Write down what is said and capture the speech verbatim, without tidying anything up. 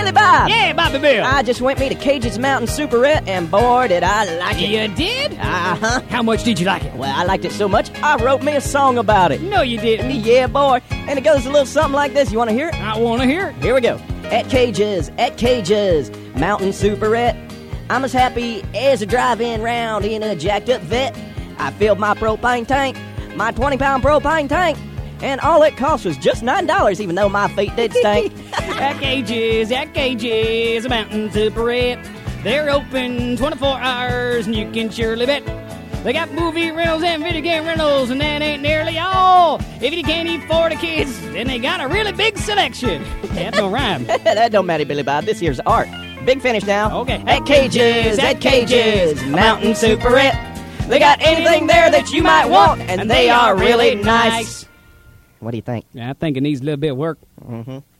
Billy Bob. Yeah, Bobby Bill. I just went me to Cage's Mountain Superette, and boy, did I like it. You did? Uh-huh. How much did you like it? Well, I liked it so much, I wrote me a song about it. No, you didn't. Yeah, boy. And it goes a little something like this. You want to hear it? I want to hear it. Here we go. At Cage's, at Cage's Mountain Superette, I'm as happy as a drive-in round in a jacked-up vet. I filled my propane tank, my twenty-pound propane tank, and all it cost was just nine dollars, even though my feet did stink. At Cage's, at Cage's Mountain Superette. They're open twenty-four hours, and you can surely bet. They got movie rentals and video game rentals, and that ain't nearly all. If you can't afford the kids, then they got a really big selection. That don't rhyme. That don't matter, Billy Bob. This here's art. Big finish now. Okay. At Cage's, at Cage's Mountain Superette. They got anything there that you might want, and they are really nice. What do you think? Yeah, I think it needs a little bit of work. Mm-hmm.